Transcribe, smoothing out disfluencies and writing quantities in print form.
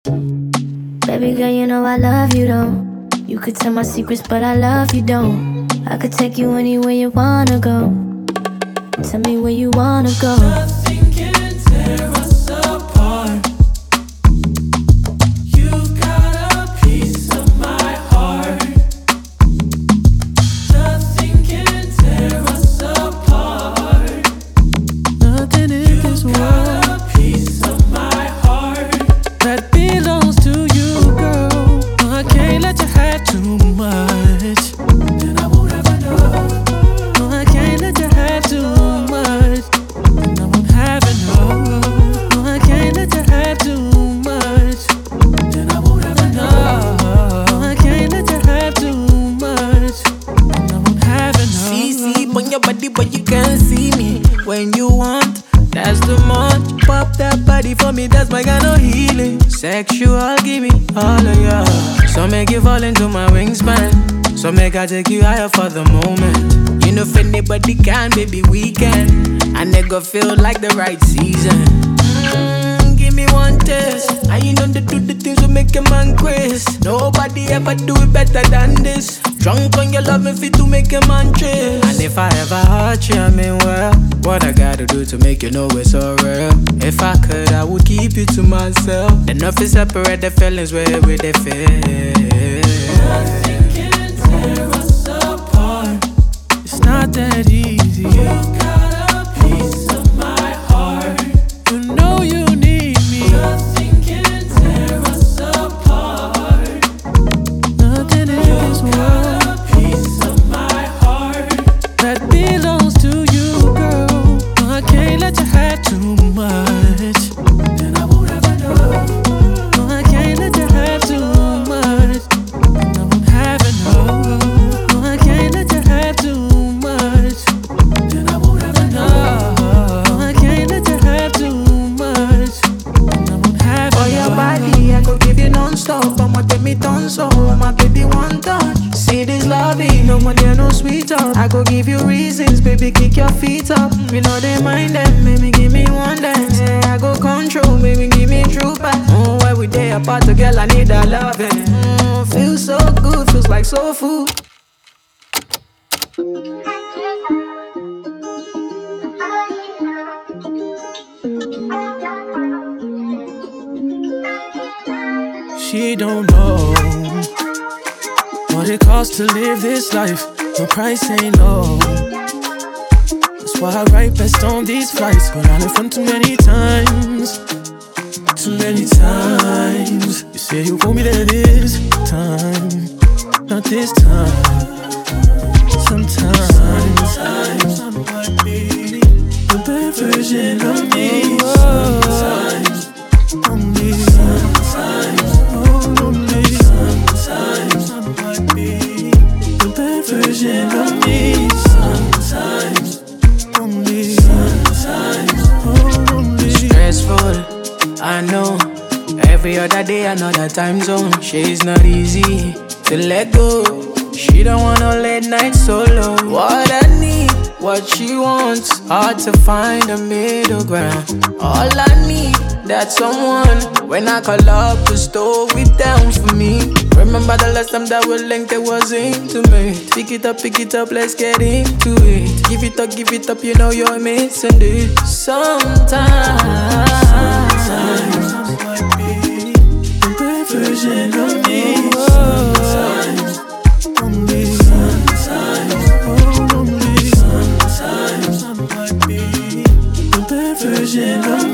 Baby girl, you know I love you though. You could tell my secrets, but I love you don't. I could take you anywhere you wanna go. Tell me where you wanna go. Nothing can tear us apart. You got a piece of my heart. Nothing can tear us apart. Nothing in this world. You got a piece of my heart that belongs to you, girl. I can't let you have too much. Then I won't ever know. No, I can't let you have too much. Then I won't have enough. No, I can't let you have too much. Then I won't ever know. No, I can't let you have too much. Then I won't have enough. See, on your body, but you can't see me. When you want, that's the month. Pop that body for me, that's my kind of healing. Sexual, give me all of ya. So make you fall into my wingspan. So make I take you higher for the moment. You know if anybody can, baby, we can. And it go feel like the right season. Give me one test. And you know they do the things that make a man crazy. Nobody ever do it better than this. Drunk on your love and fit to make a man chase. And if I ever hurt you, I mean well, what I gotta do to make you know it's so real. If I could, I would keep you to myself. Enough is separate the feelings where they feel. Nothing can tear us apart. It's not that easy. You got a piece of my heart. You know you need me. Nothing can tear us apart. Nothing in this world. You got a piece of my heart that belongs to you, girl. I can't let you have too much. Then I won't ever know. No, I can't let you have too much. Then I won't have enough. No, I can't let you have too much. Then I won't ever know. No, I can't let you have too much. Then I won't have For your body, I could give you non-stop. I'ma take me tonso, my baby one touch. See this loving, no more there, no sweet talk. I could give you reasons, baby, kick your feet up. We know they mind them, baby, give me one dance. Yeah, I go control, baby, give me true back. Every day apart, a girl, I need that loving. Feels so good, feels like soul food. She don't know what it costs to live this life. The price ain't low. That's why I write best on these flights. But I left one too many times. Too many times. You say you want me there this time. Not this time. Sometimes I'm like me, the bad version of me. Sometimes only. Sometimes only. Sometimes I'm like me, the bad version of me. Sometimes only. Sometimes only. Stressful, I know. Every other day, another time zone. She's not easy to let go. She don't want no late night solo. What I need, what she wants. Hard to find a middle ground. All I need, that's someone. When I call up the store, it down for me. Remember the last time that we linked, it was intimate. Pick it up, let's get into it. Give it up, you know you're missing it. Sometimes I'm like me, the bad version of me. Sometimes only. Sometimes only. Sometimes I'm like me, the bad version of me.